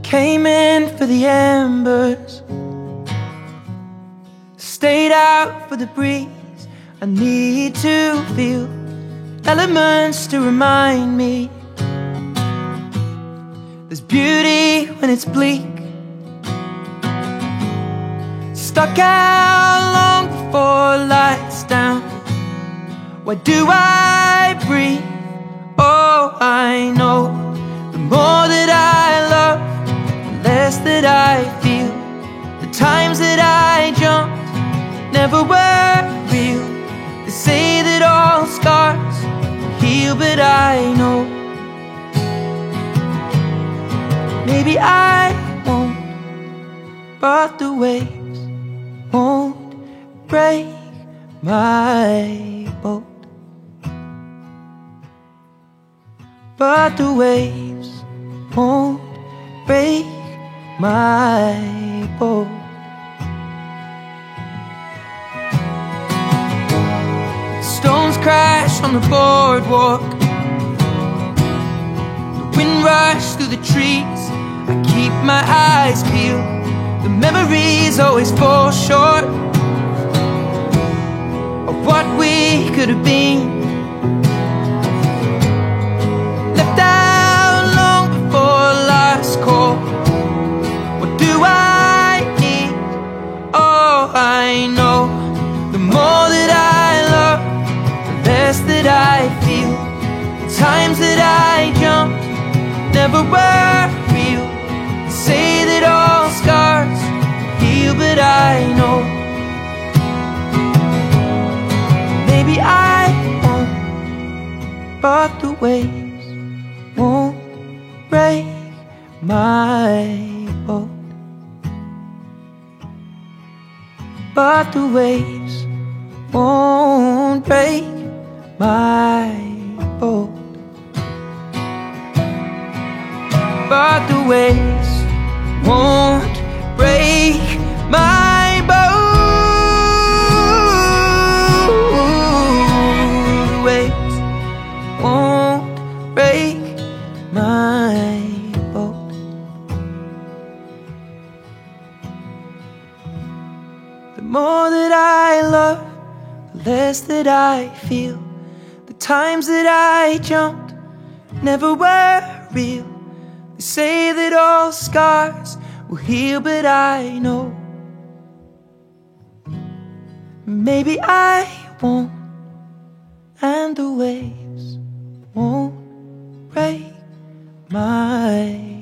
came in for the embers, stayed out for the breeze. I need to feel elements to remind me there's beauty when it's bleak. Stuck out long before lights down. Why do I breathe? Oh, I know the more that I love, the less that I feel. The times that I jumped never were real. They say that all scars heal, but I know maybe I won't, but the waves won't break my boat. But the waves won't break my boat. Stones crash on the boardwalk, the wind rushes through the trees. I keep my eyes peeled, the memories always fall short of what we could have been. Left out long before last call. What do I need? Oh, I know the more that I love, the less that I feel. The times that I jumped never were real. They say that all scars heal, but I know maybe I won't, but the waves won't break my boat. But the waves won't break my boat. But the waves won't break my boat. The waves won't break my boat. The more that I love, the less that I feel. The times that I jumped never were real. They say that all scars will heal, but I know maybe I won't, and the waves won't break my